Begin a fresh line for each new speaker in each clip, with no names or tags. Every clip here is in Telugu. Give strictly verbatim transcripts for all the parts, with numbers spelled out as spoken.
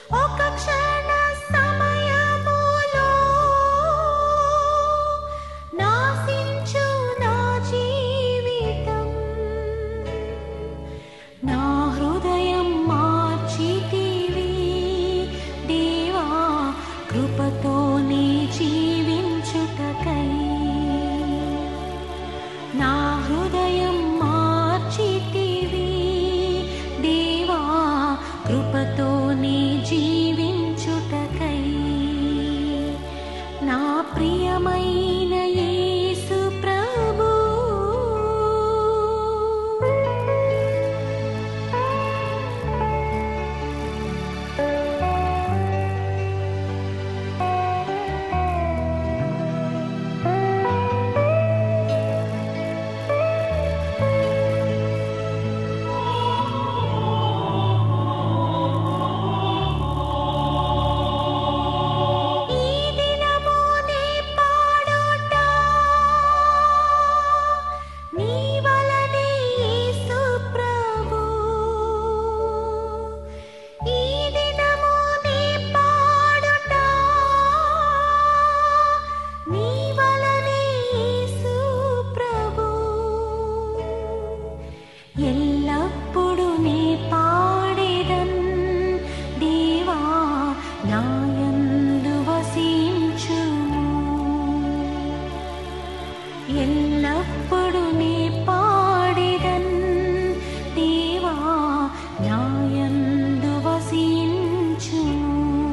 ఒక క్షణ సమయములో నాశించు నా జీవితం, నా హృదయం మార్చితివి దేవా కృపతోనే జీవించుటకై. నా హృదయం మార్చితివి దేవా కృపతోనే జీవించుటకై. నా ప్రియమైన యేసు ప్రభు ఎల్లప్పుడు నీ పాడేదన్ దేవా నాయందు వసించుము. ఎల్లప్పుడు నీ పాడేదన్ దేవా నాయందు వసించుము.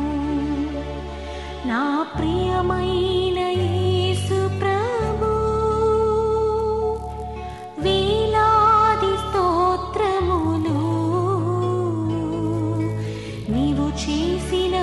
నా ప్రియమైన యేసు ప్రభు వేలాది స్తోత్రములు నీవు చేసిన